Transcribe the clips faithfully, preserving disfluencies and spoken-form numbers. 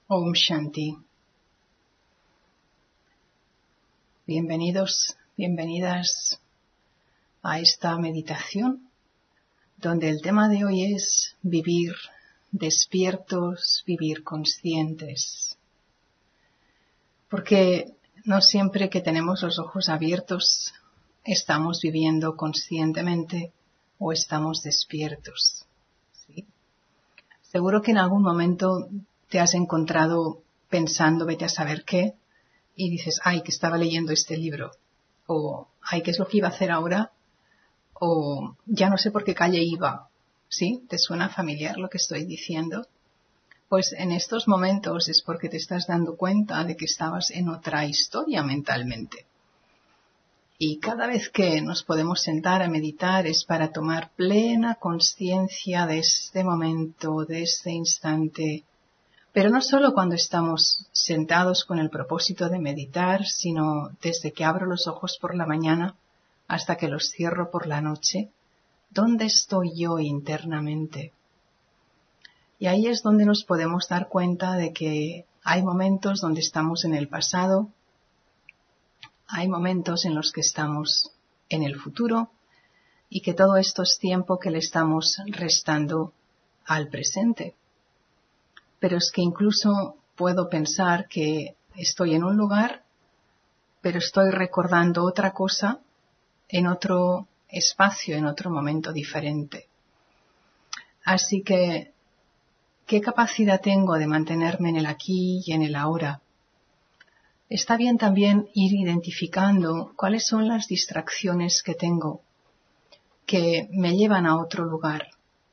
Om Shanti. Bienvenidos, bienvenidas a esta meditación, donde el tema de hoy es vivir despiertos, vivir conscientes. Porque no siempre que tenemos los ojos abiertos estamos viviendo conscientemente o estamos despiertos. ¿Sí? Seguro que en algún momento te has encontrado pensando, vete a saber qué, y dices, ay, que estaba leyendo este libro, o ay, ¿qué es lo que iba a hacer ahora? O ya no sé por qué calle iba. ¿Sí? ¿Te suena familiar lo que estoy diciendo? Pues en estos momentos es porque te estás dando cuenta de que estabas en otra historia mentalmente. Y cada vez que nos podemos sentar a meditar es para tomar plena conciencia de este momento, de este instante. Pero no solo cuando estamos sentados con el propósito de meditar, sino desde que abro los ojos por la mañana hasta que los cierro por la noche. ¿Dónde estoy yo internamente? Y ahí es donde nos podemos dar cuenta de que hay momentos donde estamos en el pasado, hay momentos en los que estamos en el futuro y que todo esto es tiempo que le estamos restando al presente. Pero es que incluso puedo pensar que estoy en un lugar, pero estoy recordando otra cosa en otro espacio, en otro momento diferente. Así que, ¿qué capacidad tengo de mantenerme en el aquí y en el ahora? Está bien también ir identificando cuáles son las distracciones que tengo que me llevan a otro lugar.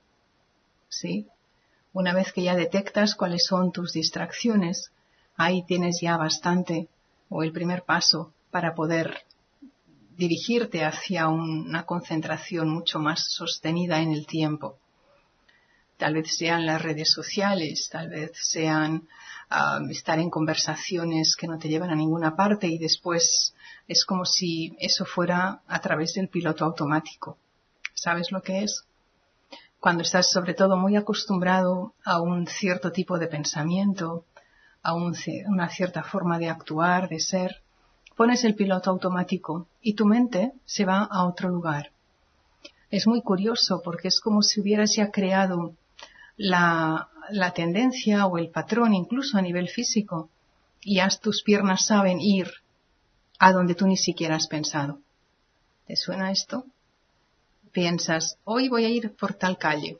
¿Sí? Una vez que ya detectas cuáles son tus distracciones, ahí tienes ya bastante, o el primer paso, para poder dirigirte hacia una concentración mucho más sostenida en el tiempo. Tal vez sean las redes sociales, tal vez sean uh, estar en conversaciones que no te llevan a ninguna parte y después es como si eso fuera a través del piloto automático. ¿Sabes lo que es? Cuando estás sobre todo muy acostumbrado a un cierto tipo de pensamiento, a un, una cierta forma de actuar, de ser, pones el piloto automático y tu mente se va a otro lugar. Es muy curioso porque es como si hubieras ya creado la, la tendencia o el patrón incluso a nivel físico y ya tus piernas saben ir a donde tú ni siquiera has pensado. ¿Te suena esto? Piensas, hoy voy a ir por tal calle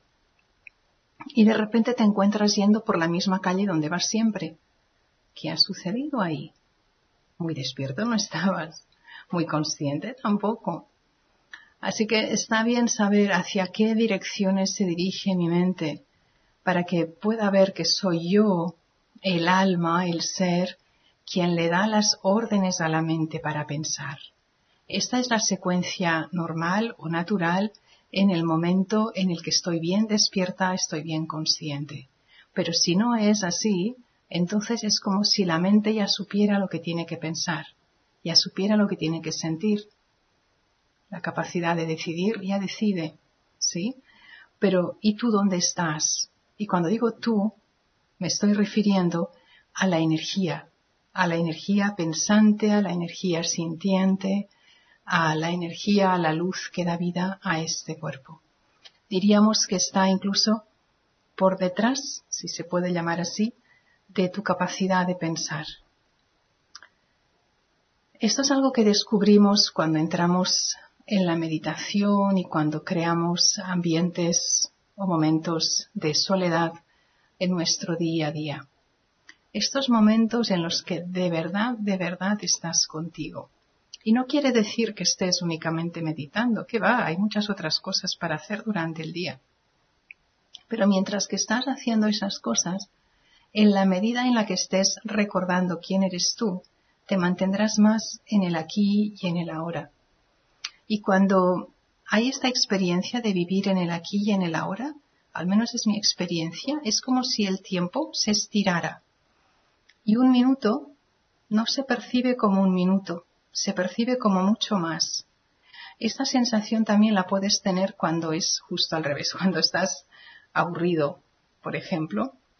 y de repente te encuentras yendo por la misma calle donde vas siempre. ¿Qué ha sucedido ahí? Muy despierto no estabas, muy consciente tampoco. Así que está bien saber hacia qué direcciones se dirige mi mente para que pueda ver que soy yo, el alma, el ser, quien le da las órdenes a la mente para pensar. Esta es la secuencia normal o natural en el momento en el que estoy bien despierta, estoy bien consciente. Pero si no es así, entonces es como si la mente ya supiera lo que tiene que pensar, ya supiera lo que tiene que sentir. La capacidad de decidir ya decide, ¿sí? Pero ¿y tú dónde estás? Y cuando digo tú, me estoy refiriendo a la energía, a la energía pensante, a la energía sintiente, a la energía, a la luz que da vida a este cuerpo. Diríamos que está incluso por detrás, si se puede llamar así, de tu capacidad de pensar. Esto es algo que descubrimos cuando entramos en la meditación y cuando creamos ambientes o momentos de soledad en nuestro día a día. Estos momentos en los que de verdad, de verdad estás contigo. Y no quiere decir que estés únicamente meditando, que va, hay muchas otras cosas para hacer durante el día. Pero mientras que estás haciendo esas cosas, en la medida en la que estés recordando quién eres tú, te mantendrás más en el aquí y en el ahora. Y cuando hay esta experiencia de vivir en el aquí y en el ahora, al menos es mi experiencia, es como si el tiempo se estirara. Y un minuto no se percibe como un minuto, se percibe como mucho más. Esta sensación también la puedes tener cuando es justo al revés, cuando estás aburrido, por ejemplo.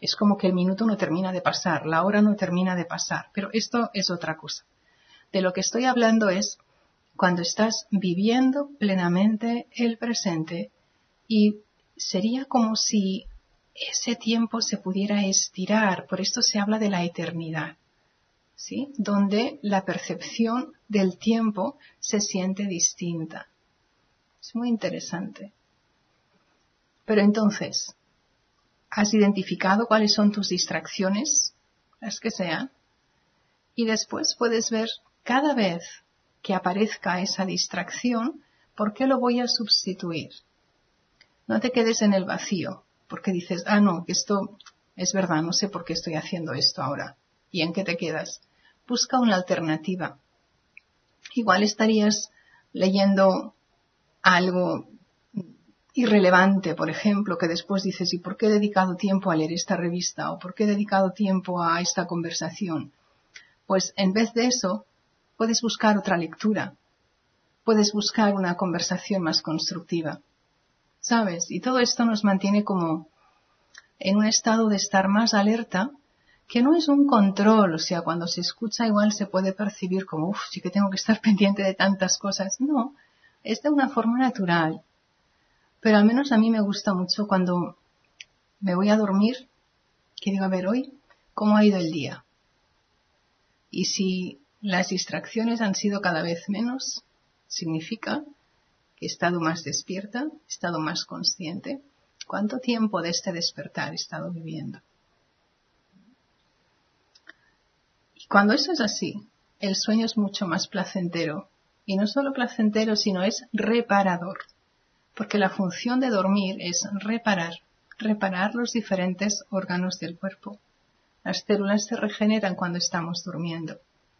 Es como que el minuto no termina de pasar, la hora no termina de pasar, pero esto es otra cosa. De lo que estoy hablando es cuando estás viviendo plenamente el presente y sería como si ese tiempo se pudiera estirar, por esto se habla de la eternidad, ¿sí? Donde la percepción del tiempo se siente distinta. Es muy interesante. Pero entonces, ¿has identificado cuáles son tus distracciones? Las que sean. Y después puedes ver cada vez que aparezca esa distracción, ¿por qué lo voy a sustituir? No te quedes en el vacío, porque dices, ah, no, esto es verdad, no sé por qué estoy haciendo esto ahora. ¿Y en qué te quedas? Busca una alternativa. Igual estarías leyendo algo irrelevante, por ejemplo, que después dices, ¿y por qué he dedicado tiempo a leer esta revista? ¿O por qué he dedicado tiempo a esta conversación? Pues en vez de eso, puedes buscar otra lectura. Puedes buscar una conversación más constructiva. ¿Sabes? Y todo esto nos mantiene como en un estado de estar más alerta, que no es un control, o sea, cuando se escucha igual se puede percibir como, uff, sí que tengo que estar pendiente de tantas cosas. No, es de una forma natural. Pero al menos a mí me gusta mucho cuando me voy a dormir, que digo, a ver, hoy, ¿cómo ha ido el día? Y si las distracciones han sido cada vez menos, significa que he estado más despierta, he estado más consciente. ¿Cuánto tiempo de este despertar he estado viviendo? Y cuando eso es así, el sueño es mucho más placentero. Y no solo placentero, sino es reparador. Porque la función de dormir es reparar, reparar los diferentes órganos del cuerpo. Las células se regeneran cuando estamos durmiendo.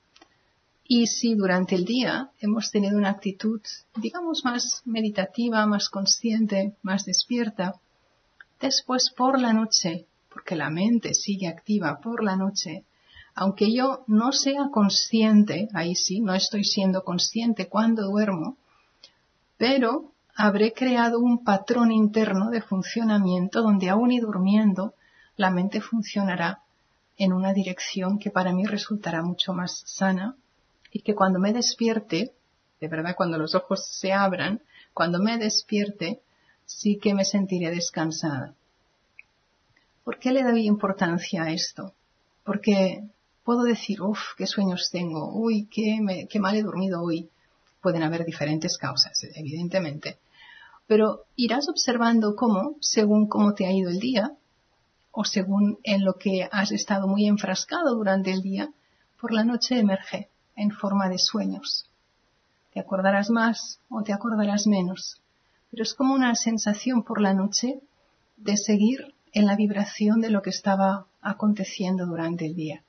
Y si durante el día hemos tenido una actitud, digamos, más meditativa, más consciente, más despierta, después por la noche, porque la mente sigue activa por la noche, aunque yo no sea consciente, ahí sí, no estoy siendo consciente cuando duermo, pero habré creado un patrón interno de funcionamiento donde aún y durmiendo la mente funcionará en una dirección que para mí resultará mucho más sana y que cuando me despierte, de verdad cuando los ojos se abran, cuando me despierte, sí que me sentiré descansada. ¿Por qué le doy importancia a esto? Porque puedo decir, uff, qué sueños tengo, uy, qué, me, qué mal he dormido hoy. Pueden haber diferentes causas, evidentemente. Pero irás observando cómo, según cómo te ha ido el día, o según en lo que has estado muy enfrascado durante el día, por la noche emerge en forma de sueños. Te acordarás más o te acordarás menos, pero es como una sensación por la noche de seguir en la vibración de lo que estaba aconteciendo durante el día.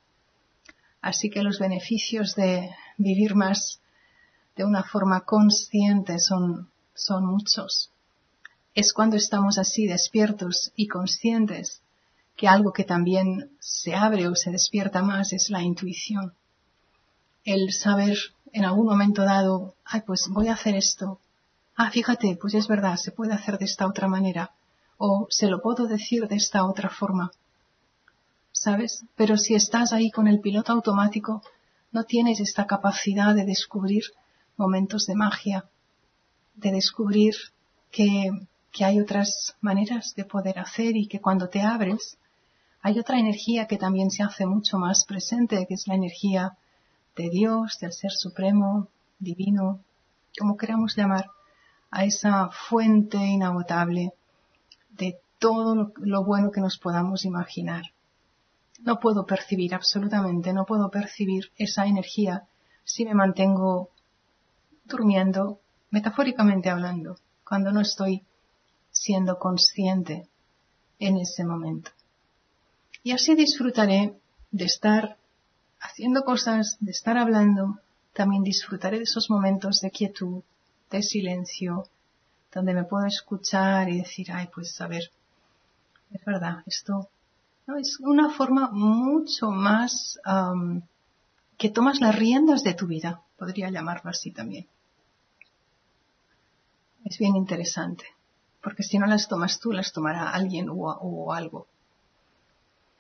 Así que los beneficios de vivir más de una forma consciente son, son muchos. Es cuando estamos así despiertos y conscientes que algo que también se abre o se despierta más es la intuición. El saber en algún momento dado, ay, pues voy a hacer esto. Ah, fíjate, pues es verdad, se puede hacer de esta otra manera. O se lo puedo decir de esta otra forma. ¿Sabes? Pero si estás ahí con el piloto automático, no tienes esta capacidad de descubrir momentos de magia, de descubrir que, que hay otras maneras de poder hacer y que cuando te abres, hay otra energía que también se hace mucho más presente, que es la energía de Dios, del Ser Supremo, Divino, como queramos llamar, a esa fuente inagotable de todo lo, lo bueno que nos podamos imaginar. No puedo percibir absolutamente, no puedo percibir esa energía si me mantengo durmiendo, metafóricamente hablando, cuando no estoy siendo consciente en ese momento. Y así disfrutaré de estar haciendo cosas, de estar hablando, también disfrutaré de esos momentos de quietud, de silencio, donde me puedo escuchar y decir, ay, pues a ver, es verdad, esto no es una forma mucho más um, que tomas las riendas de tu vida, podría llamarlo así también. Es bien interesante, porque si no las tomas tú, las tomará alguien o, o algo.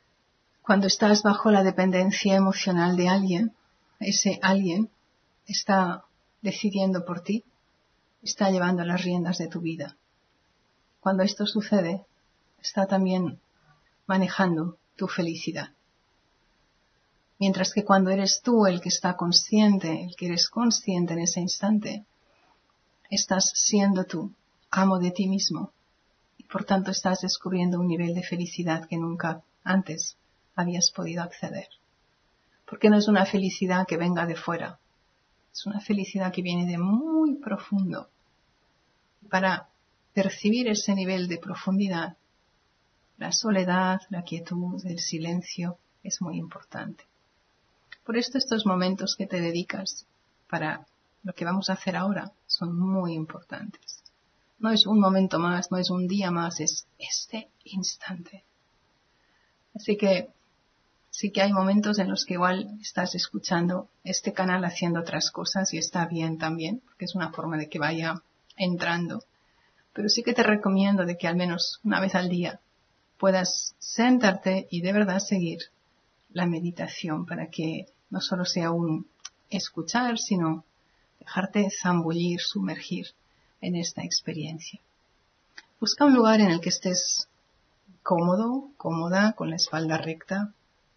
Cuando estás bajo la dependencia emocional de alguien, ese alguien está decidiendo por ti, está llevando las riendas de tu vida. Cuando esto sucede, está también manejando tu felicidad. Mientras que cuando eres tú el que está consciente, el que eres consciente en ese instante, estás siendo tú, amo de ti mismo, y por tanto estás descubriendo un nivel de felicidad que nunca antes habías podido acceder. Porque no es una felicidad que venga de fuera, es una felicidad que viene de muy profundo. Para percibir ese nivel de profundidad, la soledad, la quietud, el silencio es muy importante. Por esto estos momentos que te dedicas para lo que vamos a hacer ahora son muy importantes. No es un momento más, no es un día más, es este instante. Así que sí que hay momentos en los que igual estás escuchando este canal haciendo otras cosas y está bien también, porque es una forma de que vaya entrando. Pero sí que te recomiendo de que al menos una vez al día puedas sentarte y de verdad seguir la meditación para que no solo sea un escuchar, sino dejarte zambullir, sumergir en esta experiencia. Busca un lugar en el que estés cómodo, cómoda, con la espalda recta.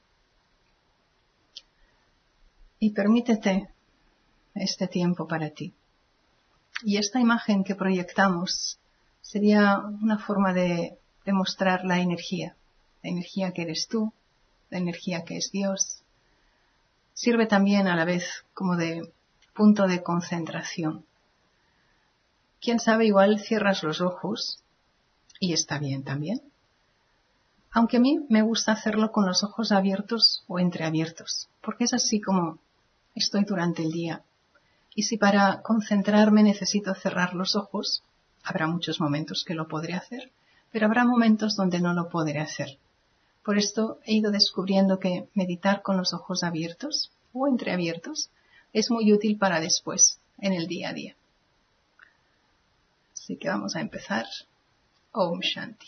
Y permítete este tiempo para ti. Y esta imagen que proyectamos sería una forma de demostrar la energía, la energía que eres tú, la energía que es Dios. Sirve también a la vez como de punto de concentración. Quién sabe, igual cierras los ojos y está bien también. Aunque a mí me gusta hacerlo con los ojos abiertos o entreabiertos, porque es así como estoy durante el día. Y si para concentrarme necesito cerrar los ojos, habrá muchos momentos que lo podré hacer, pero habrá momentos donde no lo podré hacer. Por esto he ido descubriendo que meditar con los ojos abiertos o entreabiertos es muy útil para después, en el día a día. Así que vamos a empezar. Om Shanti.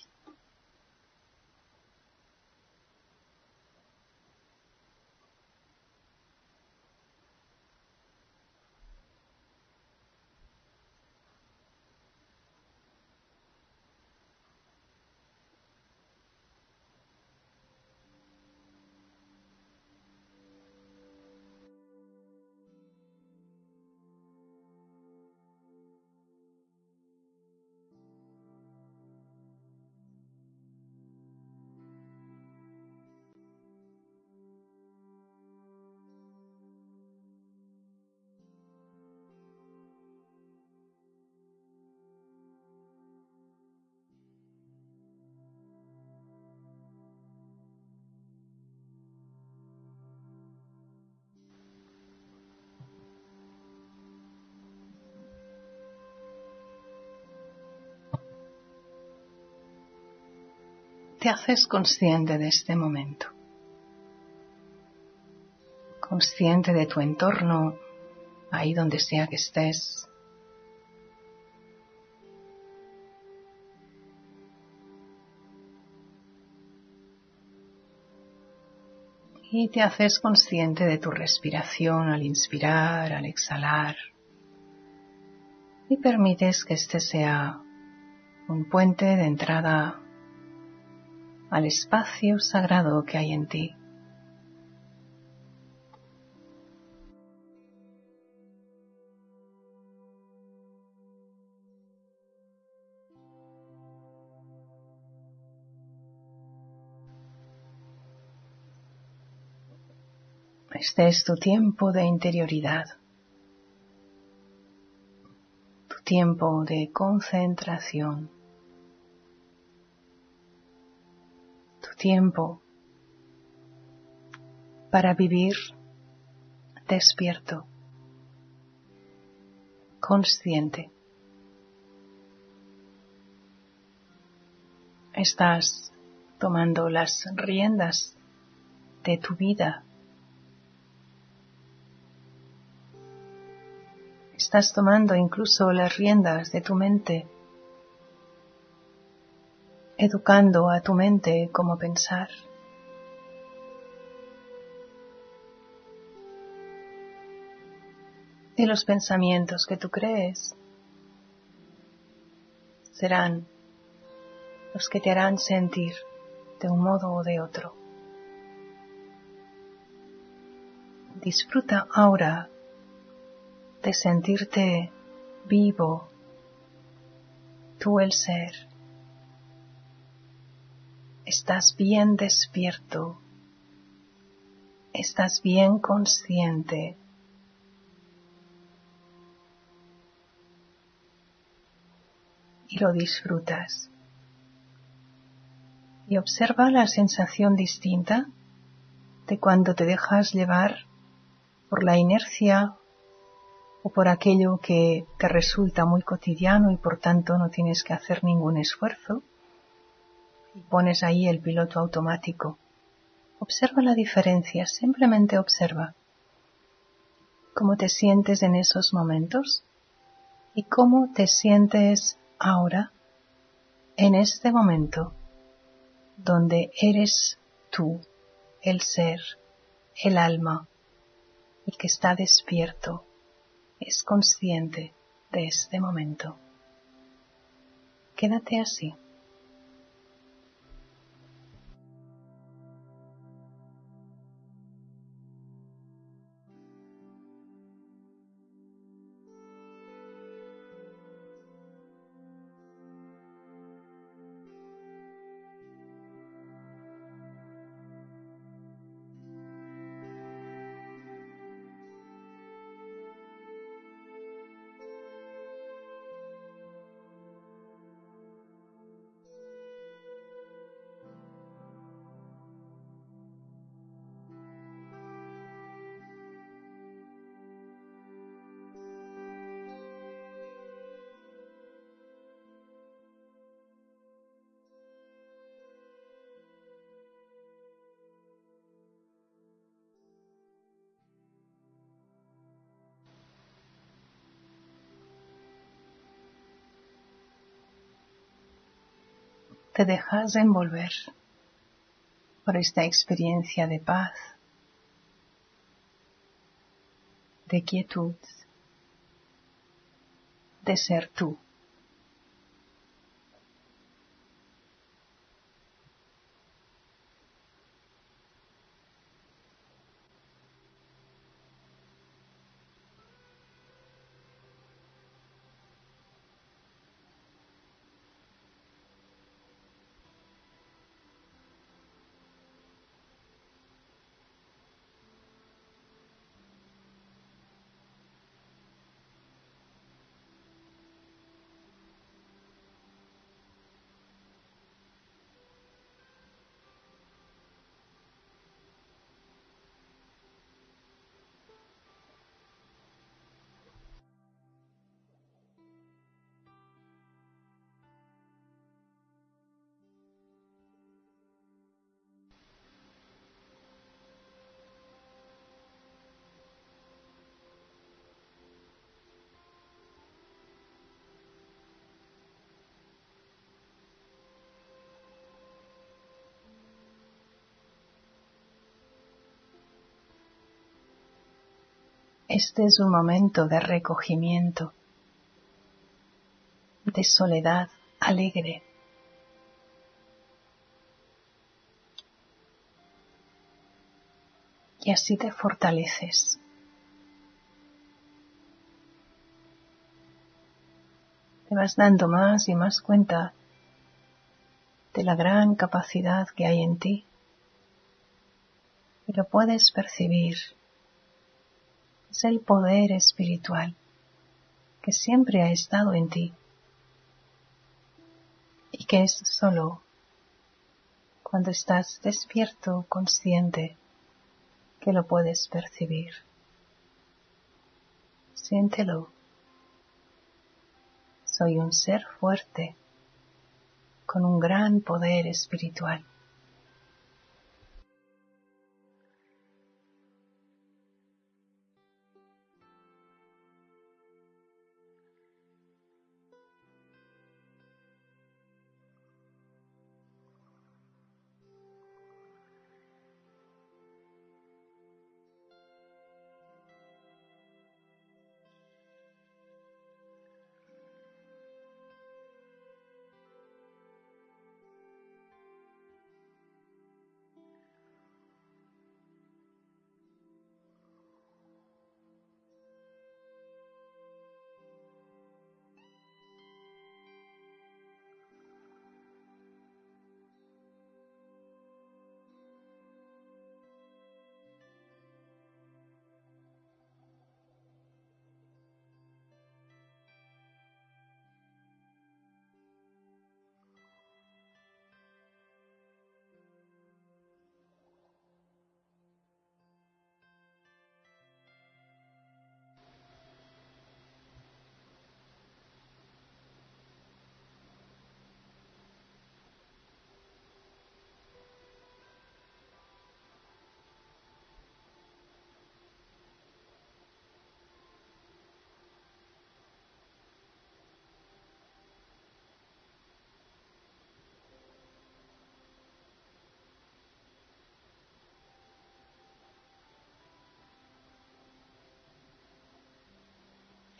Te haces consciente de este momento, consciente de tu entorno, ahí donde sea que estés. Y te haces consciente de tu respiración al inspirar, al exhalar. Y permites que este sea un puente de entrada al espacio sagrado que hay en ti. Este es tu tiempo de interioridad, tu tiempo de concentración, tu tiempo para vivir despierto, consciente. Estás tomando las riendas de tu vida. Estás tomando incluso las riendas de tu mente, educando a tu mente cómo pensar. Y los pensamientos que tú crees serán los que te harán sentir de un modo o de otro. Disfruta ahora de sentirte vivo, tú el ser. Estás bien despierto, estás bien consciente. Y lo disfrutas. Y observa la sensación distinta de cuando te dejas llevar por la inercia o por aquello que te resulta muy cotidiano y por tanto no tienes que hacer ningún esfuerzo y pones ahí el piloto automático. Observa la diferencia, simplemente observa cómo te sientes en esos momentos y cómo te sientes ahora, en este momento, donde eres tú, el ser, el alma, el que está despierto, es consciente de este momento. Quédate así. Te dejas envolver por esta experiencia de paz, de quietud, de ser tú. Este es un momento de recogimiento, de soledad alegre. Y así te fortaleces. Te vas dando más y más cuenta de la gran capacidad que hay en ti. Y lo puedes percibir. Es el poder espiritual que siempre ha estado en ti y que es solo cuando estás despierto, consciente, que lo puedes percibir. Siéntelo. Soy un ser fuerte con un gran poder espiritual.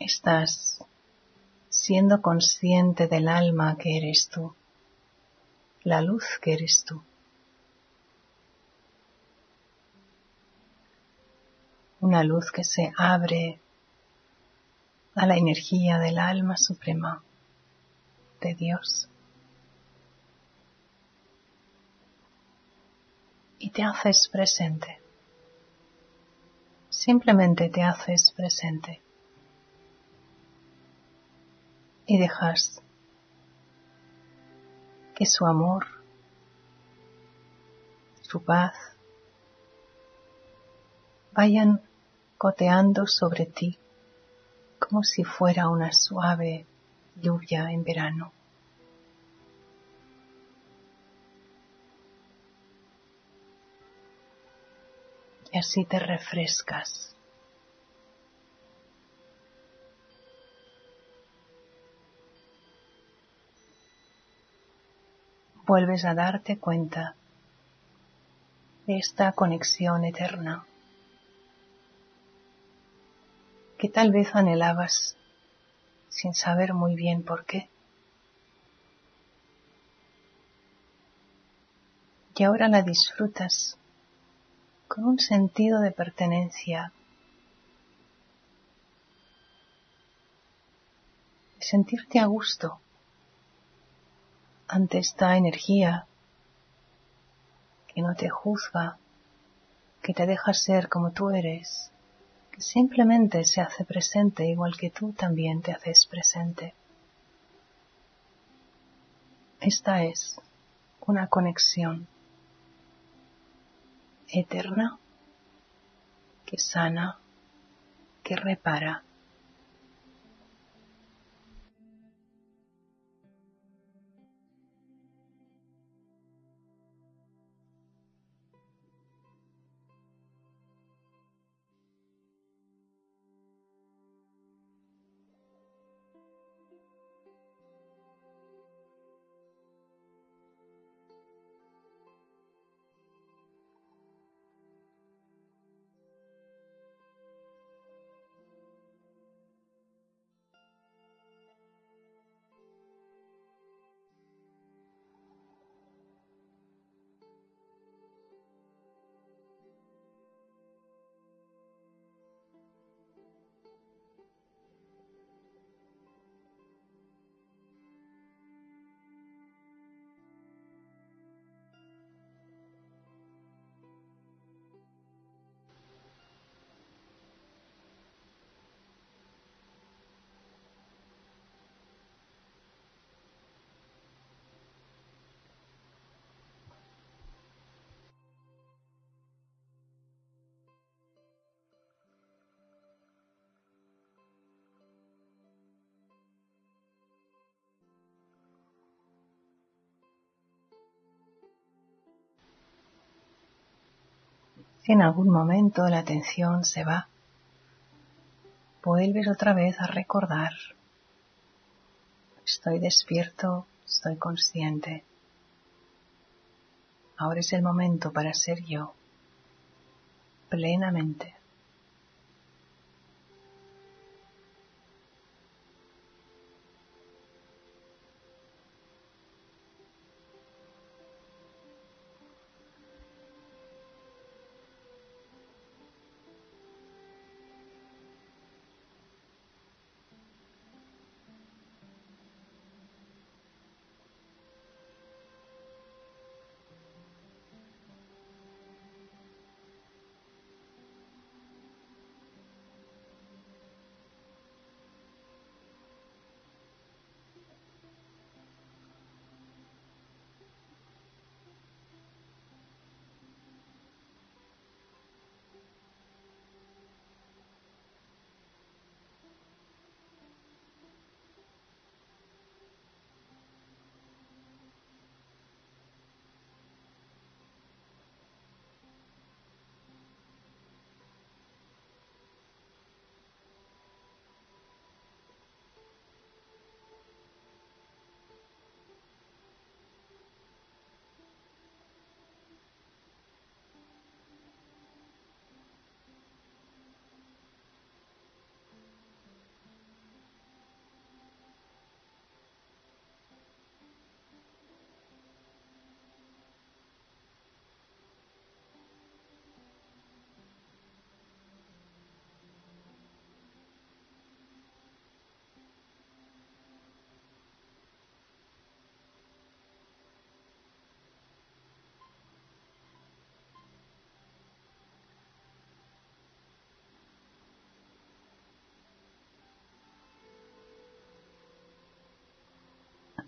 Estás siendo consciente del alma que eres tú, la luz que eres tú. Una luz que se abre a la energía del alma suprema de Dios. Y te haces presente. Simplemente te haces presente. Y dejas que su amor, su paz, vayan goteando sobre ti como si fuera una suave lluvia en verano. Y así te refrescas. Vuelves a darte cuenta de esta conexión eterna que tal vez anhelabas sin saber muy bien por qué. Y ahora la disfrutas con un sentido de pertenencia, de sentirte a gusto ante esta energía que no te juzga, que te deja ser como tú eres, que simplemente se hace presente igual que tú también te haces presente. Esta es una conexión eterna que sana, que repara. Si en algún momento la atención se va, vuelves otra vez a recordar: estoy despierto, estoy consciente. Ahora es el momento para ser yo, plenamente.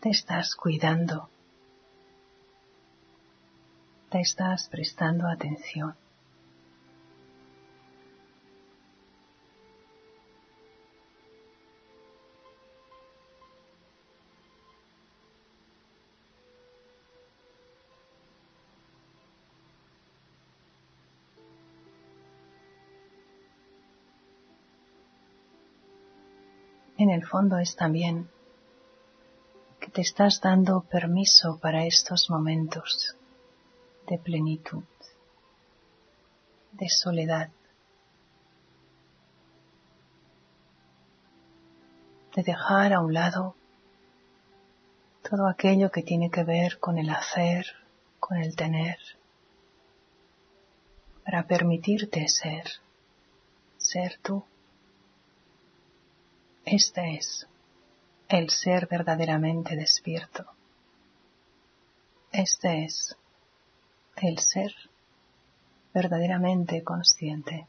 te estás cuidando, te estás prestando atención. En el fondo es también que te estás dando permiso para estos momentos de plenitud, de soledad, de dejar a un lado todo aquello que tiene que ver con el hacer, con el tener, para permitirte ser, ser tú. Este es el ser verdaderamente despierto. Este es el ser verdaderamente consciente.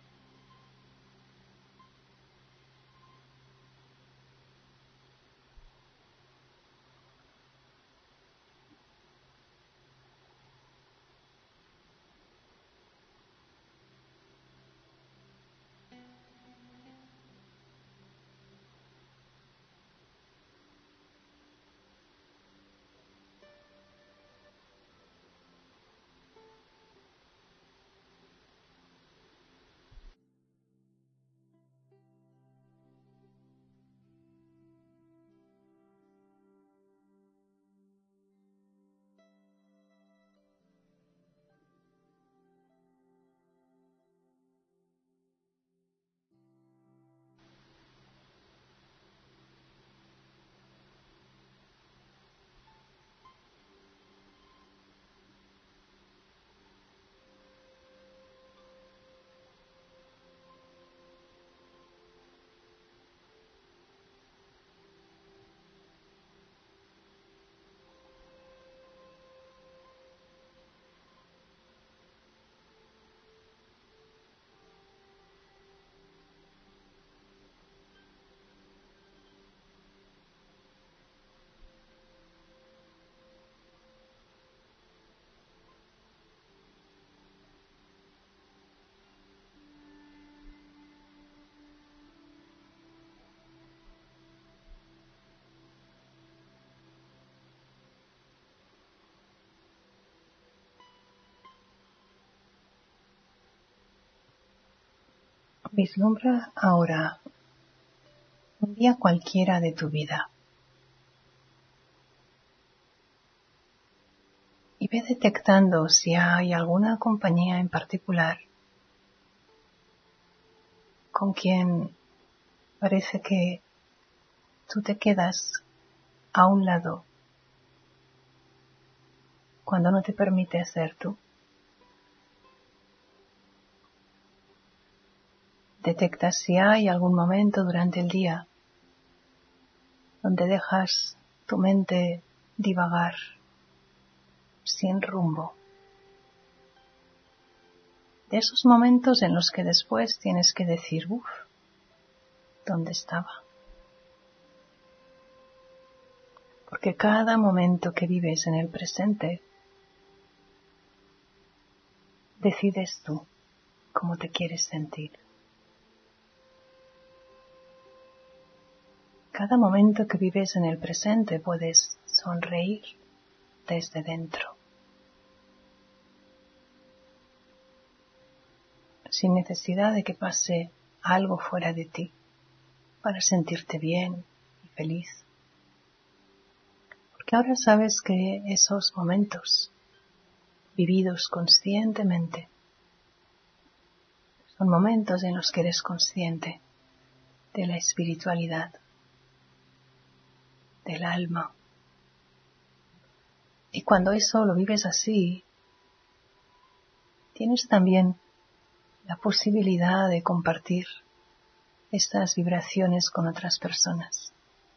Vislumbra ahora un día cualquiera de tu vida y ve detectando si hay alguna compañía en particular con quien parece que tú te quedas a un lado cuando no te permite ser tú. Detecta si hay algún momento durante el día donde dejas tu mente divagar sin rumbo. De esos momentos en los que después tienes que decir, uff, ¿dónde estaba? Porque cada momento que vives en el presente, decides tú cómo te quieres sentir. Cada momento que vives en el presente puedes sonreír desde dentro, sin necesidad de que pase algo fuera de ti para sentirte bien y feliz. Porque ahora sabes que esos momentos vividos conscientemente son momentos en los que eres consciente de la espiritualidad, del alma. Y cuando eso lo vives así, tienes también la posibilidad de compartir estas vibraciones con otras personas.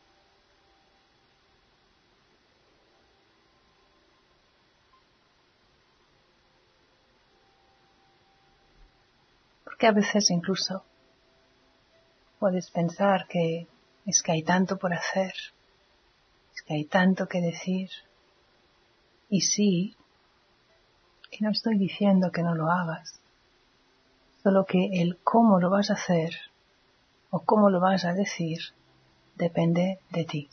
Porque a veces incluso puedes pensar que es que hay tanto por hacer, Es que hay tanto que decir. Y sí, y no estoy diciendo que no lo hagas, solo que el cómo lo vas a hacer o cómo lo vas a decir depende de ti.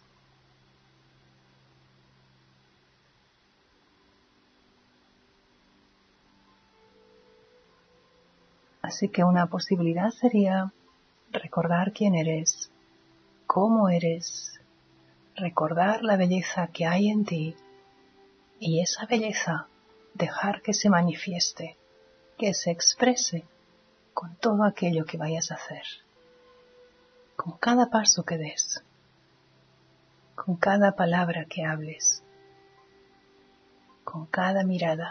Así que una posibilidad sería recordar quién eres, cómo eres, recordar la belleza que hay en ti y esa belleza dejar que se manifieste, que se exprese con todo aquello que vayas a hacer, con cada paso que des, con cada palabra que hables, con cada mirada,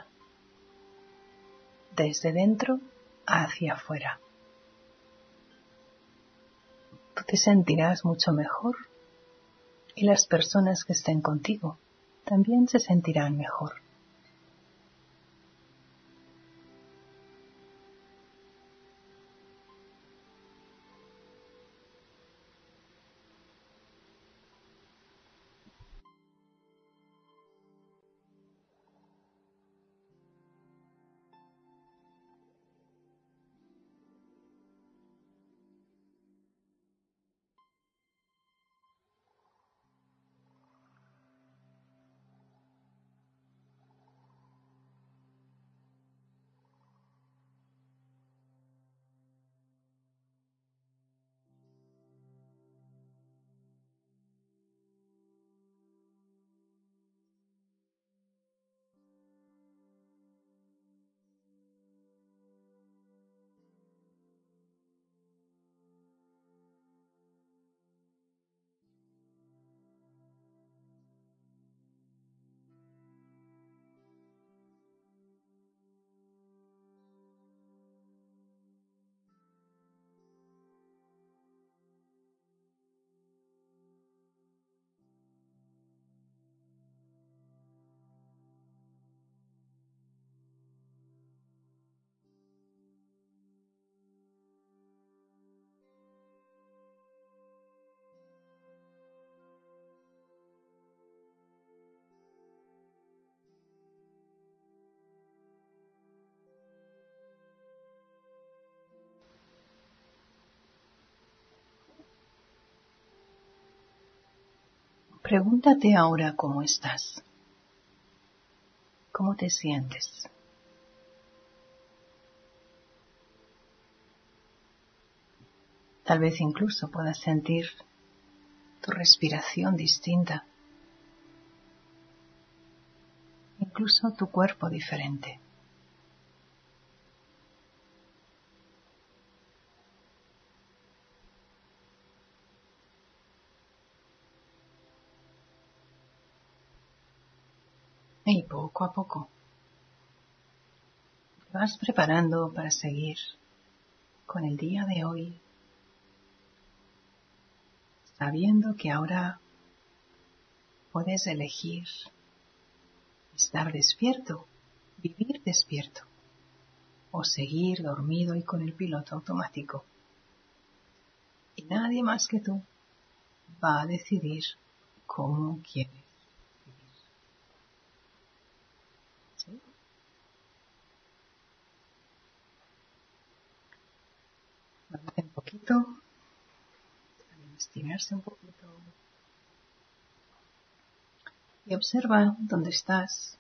desde dentro hacia afuera. Tú te sentirás mucho mejor y las personas que estén contigo también se sentirán mejor. Pregúntate ahora cómo estás, cómo te sientes. Tal vez incluso puedas sentir tu respiración distinta, incluso tu cuerpo diferente. Y poco a poco te vas preparando para seguir con el día de hoy, sabiendo que ahora puedes elegir estar despierto, vivir despierto, o seguir dormido y con el piloto automático. Y nadie más que tú va a decidir cómo quieres vivir. ¿Sí? Muévete un poquito, también estirarse un poquito. Y observa dónde estás.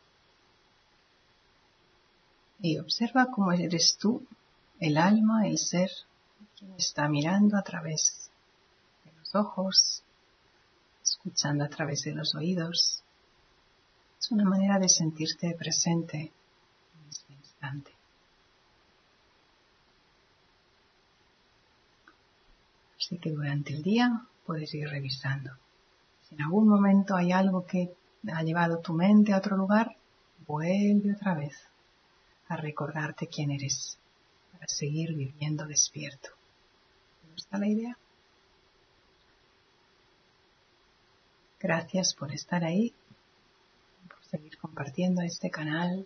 Y observa cómo eres tú, el alma, el ser, quien está mirando a través de los ojos, escuchando a través de los oídos. Es una manera de sentirte presente en este instante. Así que durante el día puedes ir revisando. Si en algún momento hay algo que ha llevado tu mente a otro lugar, vuelve otra vez a recordarte quién eres, para seguir viviendo despierto. ¿Te gusta la idea? Gracias por estar ahí, por seguir compartiendo este canal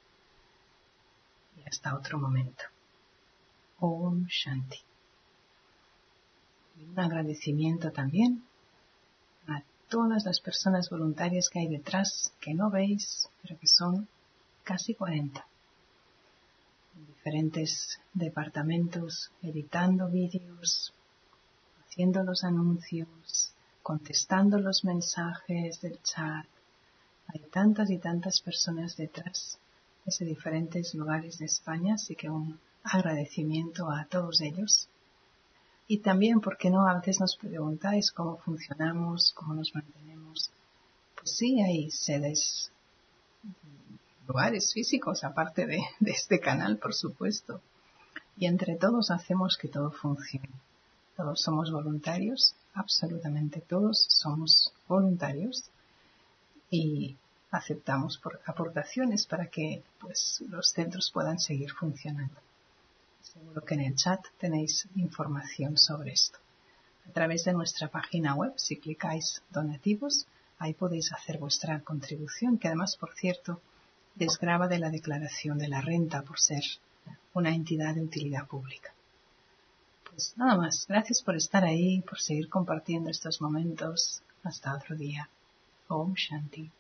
y hasta otro momento. Om Shanti. Y un agradecimiento también a todas las personas voluntarias que hay detrás, que no veis, pero que son casi cuarenta. En diferentes departamentos, editando vídeos, haciendo los anuncios, contestando los mensajes del chat. Hay tantas y tantas personas detrás, desde diferentes lugares de España, así que un agradecimiento a todos ellos. Y también, ¿por qué no? A veces nos preguntáis cómo funcionamos, cómo nos mantenemos. Pues sí, hay sedes, lugares físicos, aparte de, de este canal, por supuesto. Y entre todos hacemos que todo funcione. Todos somos voluntarios, absolutamente todos somos voluntarios. Y aceptamos por aportaciones para que pues, los centros puedan seguir funcionando. Seguro que en el chat tenéis información sobre esto. A través de nuestra página web, si clicáis donativos, ahí podéis hacer vuestra contribución, que además, por cierto, desgrava de la declaración de la renta por ser una entidad de utilidad pública. Pues nada más, gracias por estar ahí, por seguir compartiendo estos momentos. Hasta otro día. Om Shanti.